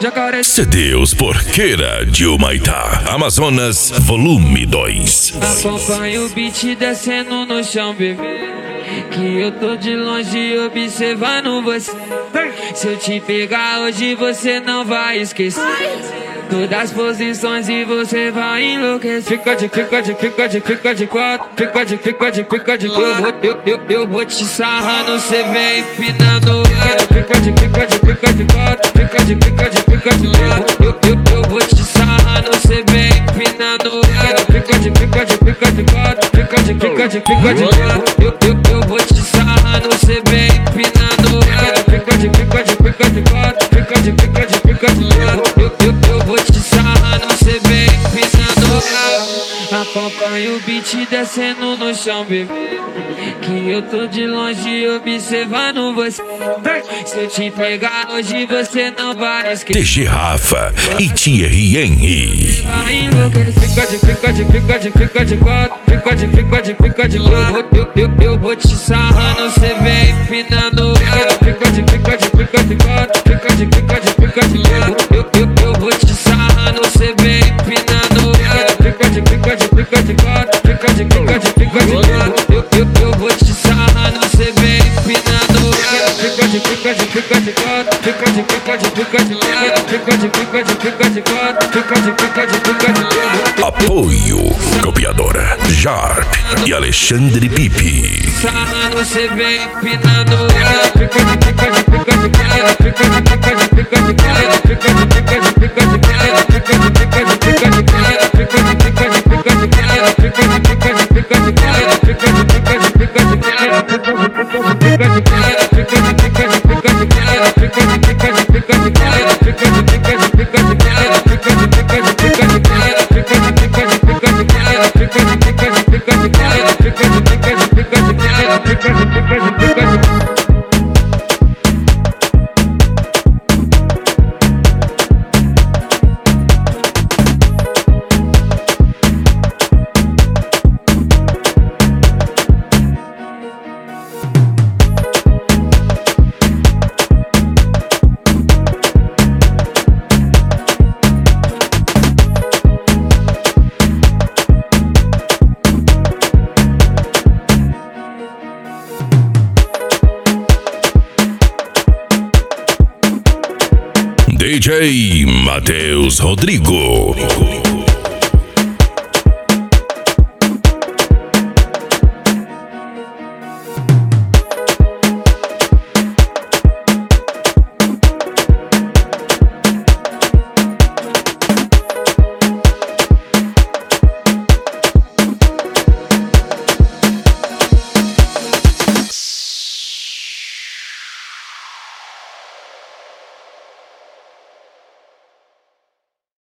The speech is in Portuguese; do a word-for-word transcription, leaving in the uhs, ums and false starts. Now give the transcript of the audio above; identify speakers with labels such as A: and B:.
A: jacaré.
B: C D Os Porqueira de Humaitá, Amazonas, volume dois.
A: Acompanha o beat descendo no chão, bebê, que eu tô de longe observando você. Se eu te pegar hoje você não vai esquecer todas as posições e você vai enlouquecer. Fica de, fica de, fica de, fica de quatro. Fica de, fica de, fica de quatro. Eu, eu, eu vou te sarrando, cê vem empinando. Fica de, fica de, fica de quatro. Fica de, fica de, fica de quatro. Eu, eu, eu vou te sarrando, cê vem empinando. Fica de, fica de, fica de quatro. Fica de, fica de, fica de quatro. Eu, eu, eu vou te sarrando, cê vem empinando. Fica de, fica de, fica de quatro. Fica de, fica de, fica de quatro. Eu, eu, eu vou te sarrando, cê vem empinando. Acompanha o beat descendo no chão, bebê, que eu tô de longe observando você. Se eu te pegar hoje você não vai esquecer.
B: T G Rafa e Thierry Henry.
A: Fica de, fica de, fica de, fica de quatro. Fica de, fica de, fica de quatro. Eu, eu, eu vou te sarrando, cê vem empinando. Fica de, fica de, fica de quatro. Fica de, fica de, fica de quatro. Eu, eu, eu vou te sarrando, cê vem empinando. Fica de, fica de, fica de quatro. Fica de, fica de, fica de quatro. Eu, eu, eu vou te sarrando, cê vem empinando. Fica de, fica de, fica de quatro. Fica de, fica de, fica de quatro. Fica de, fica de, fica de quatro. Fica de, fica de, fica de quatro.
B: Apoio Copiadora Jarp e Alexandre Pipe.
A: Sarrando, cê vem empinando. Fica de, fica de, fica de quatro. Fica de, fica de, fica de quatro. Fica de, fica de, fica de quatro. Fica de, fica de, fica de quatro. Fica de, fica de, fica de quatro. Fica de, fica de, fica de quatro. Fica de, fica de, fica de quatro. Fica de, fica de, fica de quatro. Fica de, fica de, fica de quatro. Fica de, fica de, fica de quatro. Fica de, fica de, fica de quatro. Fica de, fica de, fica de quatro. Fica de, fica de, fica de quatro. Fica de, fica de, fica de quatro. Fica de, fica de, fica de quatro. Fica de, fica de, fica de quatro.
B: D J Matheus Rodrigo.